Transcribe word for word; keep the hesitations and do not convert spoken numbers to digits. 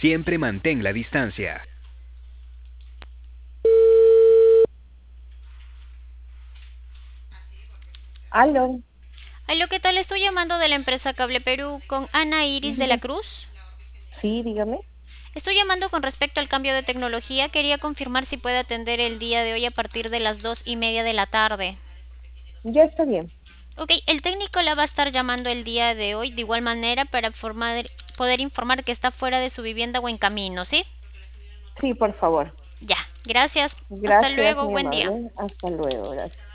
Siempre mantén la distancia. Aló, Aló, ¿qué tal? Estoy llamando de la empresa Cable Perú con Ana Iris de la diga- Cruz. sí, dígame. Estoy llamando con respecto al cambio de tecnología. Quería confirmar si puede atender el día de hoy a partir de las dos y media de la tarde. Ya está bien. Ok, el técnico la va a estar llamando el día de hoy de igual manera para formar- poder informar que está fuera de su vivienda o en camino, ¿sí? Sí, por favor. Ya, gracias. Hasta Gracias, luego, muy buen día. amable. Hasta luego, gracias.